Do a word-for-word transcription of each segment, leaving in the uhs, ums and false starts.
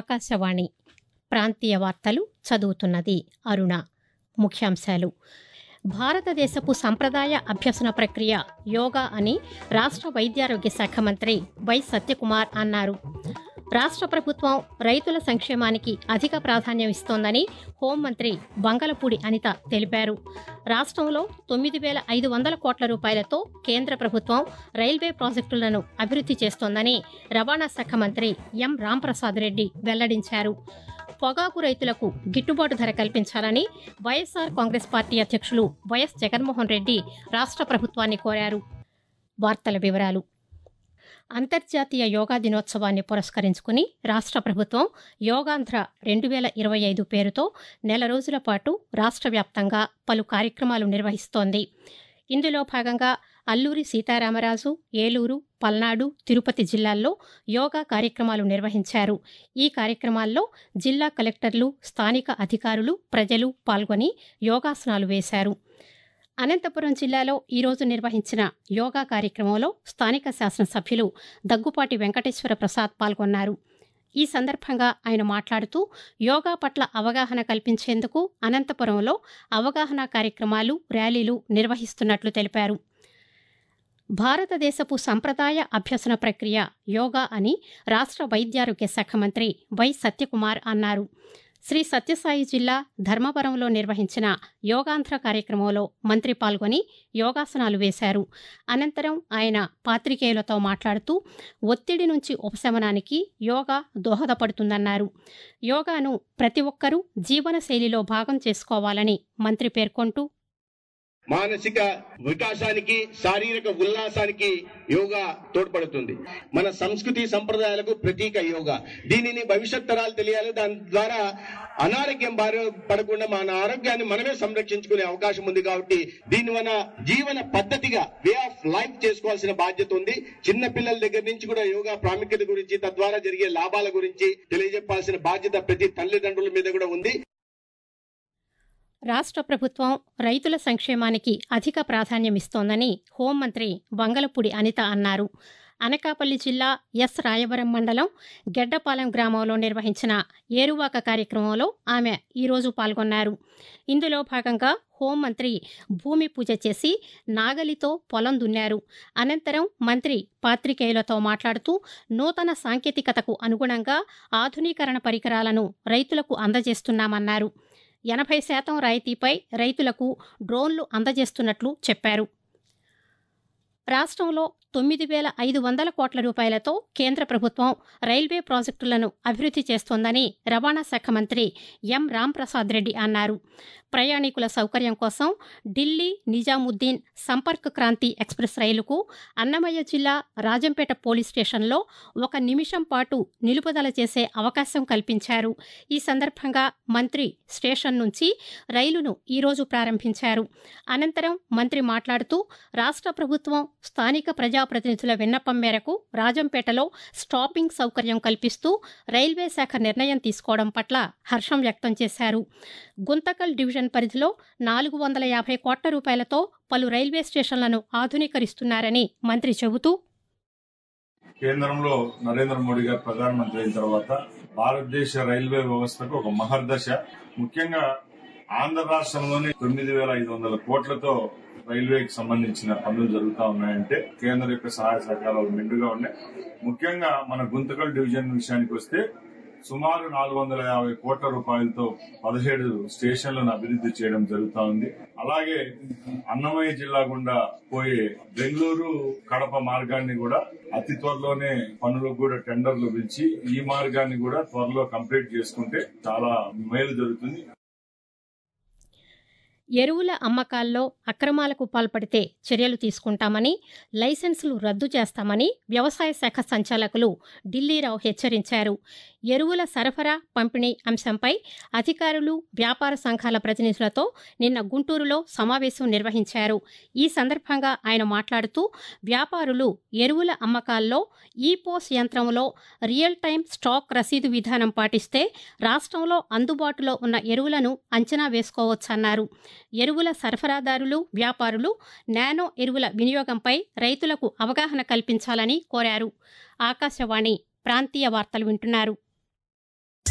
ఆకాశవాణి ప్రాంతీయ వార్తలు చదువుతున్నది అరుణ. ముఖ్యాంశాలు: భారతదేశపు సంప్రదాయ అభ్యసన ప్రక్రియ యోగా అని రాష్ట్ర వైద్యారోగ్య శాఖ మంత్రి వై సత్యకుమార్ అన్నారు. రాష్ట్ర ప్రభుత్వం రైతుల సంక్షేమానికి అధిక ప్రాధాన్యం ఇస్తోందని హోంమంత్రి బంగళపూడి అనిత తెలిపారు. రాష్ట్రంలో తొమ్మిది వేల ఐదు వందల కోట్ల రూపాయలతో కేంద్ర ప్రభుత్వం రైల్వే ప్రాజెక్టులను అభివృద్ధి చేస్తోందని రవాణా శాఖ మంత్రి ఎం రాంప్రసాద్ రెడ్డి వెల్లడించారు. పొగాకు రైతులకు గిట్టుబాటు ధర కల్పించాలని వైఎస్ఆర్ కాంగ్రెస్ పార్టీ అధ్యక్షులు వైఎస్ జగన్మోహన్ రెడ్డి రాష్ట్ర ప్రభుత్వాన్ని కోరారు. వార్తల వివరాలు: అంతర్జాతీయ యోగా దినోత్సవాన్ని పురస్కరించుకుని రాష్ట్ర ప్రభుత్వం యోగాంధ్ర రెండు వేల ఇరవై ఐదు పేరుతో నెల రోజుల పాటు రాష్ట్ర వ్యాప్తంగా పలు కార్యక్రమాలు నిర్వహిస్తోంది. ఇందులో భాగంగా అల్లూరి సీతారామరాజు, ఏలూరు, పల్నాడు, తిరుపతి జిల్లాల్లో యోగా కార్యక్రమాలు నిర్వహించారు. ఈ కార్యక్రమాల్లో జిల్లా కలెక్టర్లు, స్థానిక అధికారులు, ప్రజలు పాల్గొని యోగాసనాలు వేశారు. అనంతపురం జిల్లాలో ఈరోజు నిర్వహించిన యోగా కార్యక్రమంలో స్థానిక శాసనసభ్యులు దగ్గుపాటి వెంకటేశ్వర ప్రసాద్ పాల్గొన్నారు. ఈ సందర్భంగా ఆయన మాట్లాడుతూ యోగా పట్ల అవగాహన కల్పించేందుకు అనంతపురంలో అవగాహన కార్యక్రమాలు, ర్యాలీలు నిర్వహిస్తున్నట్లు తెలిపారు. భారతదేశపు సంప్రదాయ అభ్యసన ప్రక్రియ యోగా అని రాష్ట్ర వైద్యారోగ్య శాఖ మంత్రి వై సత్యకుమార్ అన్నారు. శ్రీ సత్యసాయి జిల్లా ధర్మవరంలో నిర్వహించిన యోగాంధ్ర కార్యక్రమంలో మంత్రి పాల్గొని యోగాసనాలు వేశారు. అనంతరం ఆయన పాత్రికేయులతో మాట్లాడుతూ ఒత్తిడి నుంచి ఉపశమనానికి యోగా దోహదపడుతుందన్నారు. యోగాను ప్రతి ఒక్కరూ జీవనశైలిలో భాగం చేసుకోవాలని మంత్రి పేర్కొంటూ, మానసిక వికాసానికి, శారీరక ఉల్లాసానికి యోగా తోడ్పడుతుంది. మన సంస్కృతి సంప్రదాయాలకు ప్రతీక యోగా. దీనిని భవిష్యత్ తరాలు తెలియాలి. దాని ద్వారా అనారోగ్యం బారి పడకుండా మన ఆరోగ్యాన్ని మనమే సంరక్షించుకునే అవకాశం ఉంది. కాబట్టి దీన్ని మన జీవన పద్ధతిగా, వే ఆఫ్ లైఫ్ చేసుకోవాల్సిన బాధ్యత ఉంది. చిన్న పిల్లల దగ్గర నుంచి కూడా యోగా ప్రాముఖ్యత గురించి, తద్వారా జరిగే లాభాల గురించి తెలియజెప్పాల్సిన బాధ్యత ప్రతి తల్లిదండ్రుల మీద కూడా ఉంది. రాష్ట్ర ప్రభుత్వం రైతుల సంక్షేమానికి అధిక ప్రాధాన్యం ఇస్తోందని హోంమంత్రి బంగళపూడి అనిత అన్నారు. అనకాపల్లి జిల్లా ఎస్ రాయవరం మండలం గెడ్డపాలెం గ్రామంలో నిర్వహించిన ఏరువాక కార్యక్రమంలో ఆమె ఈరోజు పాల్గొన్నారు. ఇందులో భాగంగా హోంమంత్రి భూమి పూజ చేసి నాగలితో పొలం దున్నారు. అనంతరం మంత్రి పాత్రికేయులతో మాట్లాడుతూ నూతన సాంకేతికతకు అనుగుణంగా ఆధునీకరణ పరికరాలను రైతులకు అందజేస్తున్నామన్నారు. ఎనభై శాతం రాయితీపై రైతులకు డ్రోన్లు అందజేస్తున్నట్లు చెప్పారు. రాష్ట్రంలో తొమ్మిది వేల ఐదు వందల కోట్ల రూపాయలతో కేంద్ర ప్రభుత్వం రైల్వే ప్రాజెక్టులను అభివృద్ధి చేస్తోందని రవాణా శాఖ మంత్రి ఎం రాంప్రసాద్ రెడ్డి అన్నారు. ప్రయాణికుల సౌకర్యం కోసం ఢిల్లీ నిజాముద్దీన్ సంపర్క్ క్రాంతి ఎక్స్ప్రెస్ రైలుకు అన్నమయ్య జిల్లా రాజంపేట పోలీస్ స్టేషన్లో ఒక నిమిషం పాటు నిలుపుదల చేసే అవకాశం కల్పించారు. ఈ సందర్భంగా మంత్రి స్టేషన్ నుంచి రైలును ఈరోజు ప్రారంభించారు. అనంతరం మంత్రి మాట్లాడుతూ రాష్ట్ర ప్రభుత్వం స్థానిక ప్రజాప్రతినిధుల విన్నపం మేరకు రాజంపేటలో స్టాపింగ్ సౌకర్యం కల్పిస్తూ రైల్వే శాఖ నిర్ణయం తీసుకోవడం పట్ల హర్షం వ్యక్తం చేశారు. గుంతకల్ డివిజన్ పరిధిలో నాలుగు వందల యాభై కోట్ల రూపాయలతో పలు రైల్వే స్టేషన్లను ఆధునీకరిస్తున్నారని మంత్రి చెబుతూ, కేంద్రంలో నరేంద్ర మోడీ గారు ప్రధానమంత్రి అయిన తర్వాత భారతదేశ రైల్వే వ్యవస్థకు ఒక మహర్దశ. ముఖ్యంగా ఆంధ్ర రాష్ట్రంలోని తొమ్మిది వేల ఐదు వందల కోట్లతో రైల్వేకి సంబంధించిన పనులు జరుగుతూ ఉన్నాయంటే కేంద్ర యొక్క సహాయ సహకారాలు మెండుగా ఉన్నాయి. ముఖ్యంగా మన గుంతకల్ డివిజన్ విషయానికి వస్తే సుమారు నాలుగు వందల యాభై కోట్ల రూపాయలతో పదిహేడు స్టేషన్లను అభివృద్ధి చేయడం జరుగుతూ ఉంది. అలాగే అన్నమయ్య జిల్లా గుండా పోయే బెంగళూరు కడప మార్గాన్ని కూడా అతి త్వరలోనే పనులకు కూడా టెండర్లు పిలిచి ఈ మార్గాన్ని కూడా త్వరలో కంప్లీట్ చేసుకుంటే చాలా మేలు జరుగుతుంది. ఎరువుల అమ్మకాల్లో అక్రమాలకు పాల్పడితే చర్యలు తీసుకుంటామని, లైసెన్సులు రద్దు చేస్తామని వ్యవసాయ శాఖ సంచాలకులు ఢిల్లీరావు హెచ్చరించారు. ఎరువుల సరఫరా, పంపిణీ అంశంపై అధికారులు, వ్యాపార సంఘాల ప్రతినిధులతో నిన్న గుంటూరులో సమావేశం నిర్వహించారు. ఈ సందర్భంగా ఆయన మాట్లాడుతూ వ్యాపారులు ఎరువుల అమ్మకాల్లో ఈపోస్ యంత్రంలో రియల్ టైం స్టాక్ రసీదు విధానం పాటిస్తే రాష్ట్రంలో అందుబాటులో ఉన్న ఎరువులను అంచనా వేసుకోవచ్చన్నారు. ఎరువుల సరఫరాదారులు, వ్యాపారులు నానో ఎరువుల వినియోగంపై రైతులకు అవగాహన కల్పించాలని కోరారు. ఆకాశవాణి ప్రాంతీయ వార్తలు వింటున్నారు.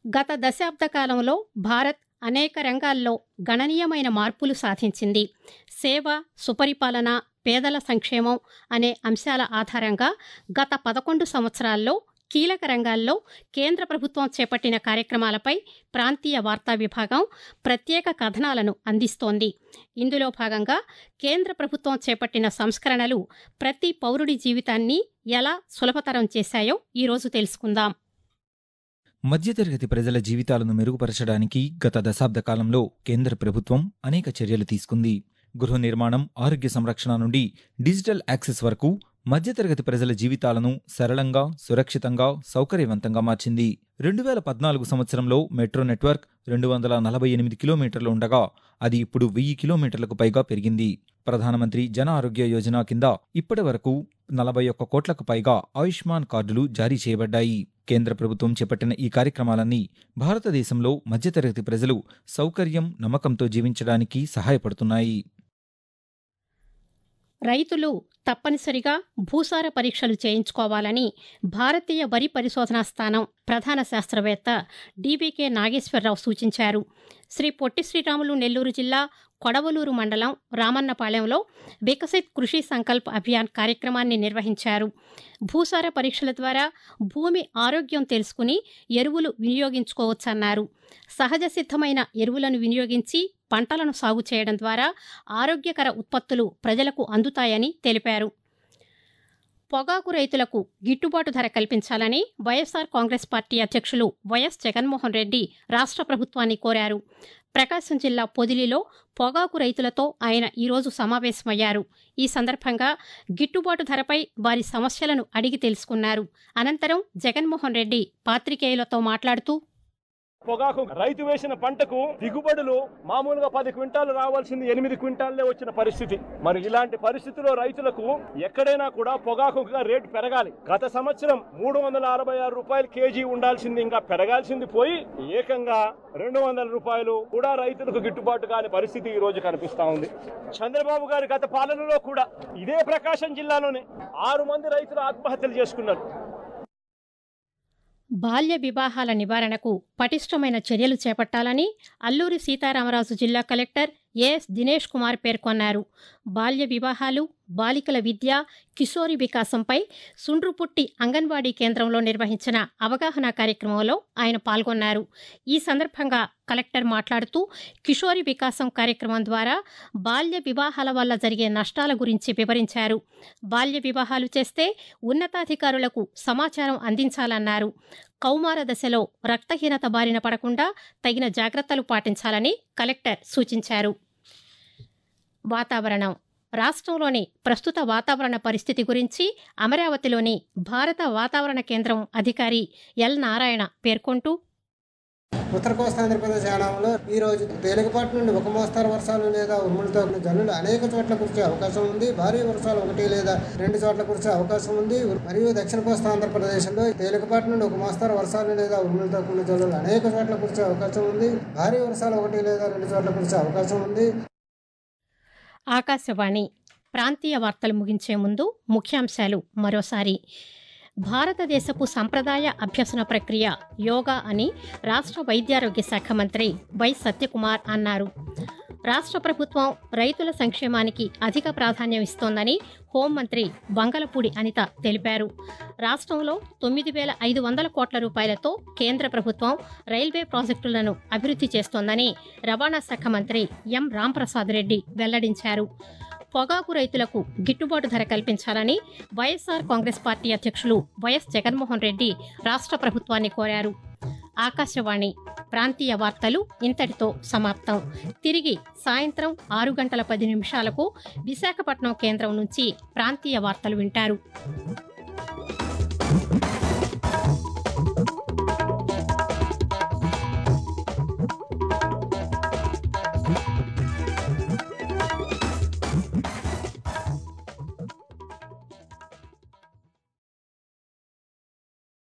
గత దశాబ్ద కాలంలో భారత్ అనేక రంగాల్లో గణనీయమైన మార్పులు సాధించింది. సేవ, సుపరిపాలన, పేదల సంక్షేమం అనే అంశాల ఆధారంగా గత పదకొండు సంవత్సరాల్లో కీలక రంగాల్లో కేంద్ర ప్రభుత్వం చేపట్టిన కార్యక్రమాలపై ప్రాంతీయ వార్తా విభాగం ప్రత్యేక కథనాలను అందిస్తోంది. ఇందులో భాగంగా కేంద్ర ప్రభుత్వం చేపట్టిన సంస్కరణలు ప్రతి పౌరుడి జీవితాన్ని ఎలా సులభతరం చేశాయో ఈరోజు తెలుసుకుందాం. మధ్యతరగతి ప్రజల జీవితాలను మెరుగుపరచడానికి గత దశాబ్ద కాలంలో కేంద్ర ప్రభుత్వం అనేక చర్యలు తీసుకుంది. గృహ నిర్మాణం, ఆరోగ్య సంరక్షణ నుండి డిజిటల్ యాక్సెస్ వరకు మధ్యతరగతి ప్రజల జీవితాలను సరళంగా, సురక్షితంగా, సౌకర్యవంతంగా మార్చింది. రెండు వేల పద్నాలుగు సంవత్సరంలో మెట్రో నెట్వర్క్ రెండు వందల నలభై ఎనిమిది కిలోమీటర్లు ఉండగా అది ఇప్పుడు వెయ్యి కిలోమీటర్లకు పైగా పెరిగింది. ప్రధానమంత్రి జన ఆరోగ్య యోజన కింద ఇప్పటి వరకు నలభై ఒక్క కోట్లకు పైగా ఆయుష్మాన్ కార్డులు జారీ చేయబడ్డాయి. కేంద్ర ప్రభుత్వం చేపట్టిన ఈ కార్యక్రమాలన్నీ భారతదేశంలో మధ్యతరగతి ప్రజలు సౌకర్యం, నమ్మకంతో జీవించడానికి సహాయపడుతున్నాయి. రైతులు తప్పనిసరిగా భూసార పరీక్షలు చేయించుకోవాలని భారతీయ వరి పరిశోధనా స్థానం ప్రధాన శాస్త్రవేత్త డివికే నాగేశ్వరరావు సూచించారు. శ్రీ పొట్టి శ్రీరాములు నెల్లూరు జిల్లా కొడవలూరు మండలం రామన్నపాలెంలో వికసిత్ కృషి సంకల్ప్ అభియాన్ కార్యక్రమాన్ని నిర్వహించారు. భూసార పరీక్షల ద్వారా భూమి ఆరోగ్యం తెలుసుకుని ఎరువులు వినియోగించుకోవచ్చన్నారు. సహజ సిద్ధమైన ఎరువులను వినియోగించి పంటలను సాగు చేయడం ద్వారా ఆరోగ్యకర ఉత్పత్తులు ప్రజలకు అందుతాయని తెలిపారు. పొగాకు రైతులకు గిట్టుబాటు ధర కల్పించాలని వైఎస్ఆర్ కాంగ్రెస్ పార్టీ అధ్యక్షులు వైఎస్ జగన్మోహన్ రెడ్డి రాష్ట్ర ప్రభుత్వాన్ని కోరారు. ప్రకాశం జిల్లా పొదిలిలో పొగాకు రైతులతో ఆయన ఈరోజు సమావేశమయ్యారు. ఈ సందర్భంగా గిట్టుబాటు ధరపై వారి సమస్యలను అడిగి తెలుసుకున్నారు. అనంతరం జగన్మోహన్ రెడ్డి పాత్రికేయులతో మాట్లాడుతూ, పొగాకు రైతు వేసిన పంటకు దిగుబడులు మామూలుగా పది క్వింటాలు రావాల్సింది ఎనిమిది క్వింటాల్లే వచ్చిన పరిస్థితి. మరి ఇలాంటి పరిస్థితిలో రైతులకు ఎక్కడైనా కూడా పొగాకు రేటు పెరగాలి. గత సంవత్సరం మూడు వందల అరవై ఆరు రూపాయలు కేజీ ఉండాల్సింది ఇంకా పెరగాల్సింది పోయి ఏకంగా రెండు వందల రూపాయలు కూడా రైతులకు గిట్టుబాటు కాని పరిస్థితి ఈ రోజు కనిపిస్తా ఉంది. చంద్రబాబు గారి గత పాలనలో కూడా ఇదే ప్రకాశం జిల్లాలోనే ఆరు మంది రైతులు ఆత్మహత్యలు చేసుకున్నారు. బాల్య వివాహాల నివారణకు పటిష్టమైన చర్యలు చేపట్టాలని అల్లూరి సీతారామరాజు జిల్లా కలెక్టర్ ఏఎస్ దినేష్ కుమార్ పేర్కొన్నారు. బాల్య వివాహాలు, బాలికల విద్య, కిశోరి వికాసంపై సుండ్రుపుట్టి అంగన్వాడీ కేంద్రంలో నిర్వహించిన అవగాహన కార్యక్రమంలో ఆయన పాల్గొన్నారు. ఈ సందర్భంగా కలెక్టర్ మాట్లాడుతూ కిశోరి వికాసం కార్యక్రమం ద్వారా బాల్య వివాహాల వల్ల జరిగే నష్టాల గురించి వివరించారు. బాల్య వివాహాలు చేస్తే ఉన్నతాధికారులకు సమాచారం అందించాలన్నారు. కౌమార దశలో రక్తహీనత బారిన పడకుండా తగిన జాగ్రత్తలు పాటించాలని కలెక్టర్ సూచించారు. వాతావరణం. రాష్ట్రంలోని ప్రస్తుత వాతావరణ పరిస్థితి గురించి అమరావతిలోని భారత వాతావరణ కేంద్రం అధికారి ఎల్ నారాయణ పేర్కొంటూ, ఉత్తర కోస్తా ఆంధ్రప్రదేశ్ యానాంలో ఈ రోజు తేలికపాటి నుండి ఒక మోస్తరు వర్షాలు లేదా ఉరుములతో జల్లులు అనేక చోట్ల కురిసే అవకాశం ఉంది. భారీ వర్షాలు ఒకటి లేదా రెండు చోట్ల కురిసే అవకాశం ఉంది. మరియు దక్షిణ కోస్తా ఆంధ్రప్రదేశ్లో తేలికపాటి నుండి ఒక మోస్తరు వర్షాలు లేదా ఉరుములతో కూడిన జల్లులు అనేక చోట్ల కురిసే అవకాశం ఉంది. భారీ వర్షాలు ఒకటి లేదా రెండు చోట్ల కురిసే అవకాశం ఉంది. ఆకాశవాణి ప్రాంతీయ వార్తలు ముగించే ముందు ముఖ్యాంశాలు మరోసారి. భారతదేశపు సంప్రదాయ అభ్యసన ప్రక్రియ యోగా అని రాష్ట్ర వైద్యారోగ్య శాఖ మంత్రి వై సత్యకుమార్ అన్నారు. రాష్ట్ర ప్రభుత్వం రైతుల సంక్షేమానికి అధిక ప్రాధాన్యం ఇస్తోందని హోంమంత్రి వంగలపూడి అనిత తెలిపారు. రాష్ట్రంలో తొమ్మిది వేల ఐదు వందల కోట్ల రూపాయలతో కేంద్ర ప్రభుత్వం రైల్వే ప్రాజెక్టులను అభివృద్ధి చేస్తోందని రవాణా శాఖ మంత్రి ఎం రాంప్రసాద్ రెడ్డి వెల్లడించారు. పొగాకు రైతులకు గిట్టుబాటు ధర కల్పించాలని వైఎస్ఆర్ కాంగ్రెస్ పార్టీ అధ్యక్షులు వైఎస్ జగన్మోహన్ రెడ్డి రాష్ట్ర ప్రభుత్వాన్ని కోరారు. ఆకాశవాణి ప్రాంతీయ వార్తలు ఇంతటితో సమాప్తం. తిరిగి సాయంత్రం ఆరు గంటల పది నిమిషాలకు విశాఖపట్నం కేంద్రం నుంచి ప్రాంతీయ వార్తలు వింటారు.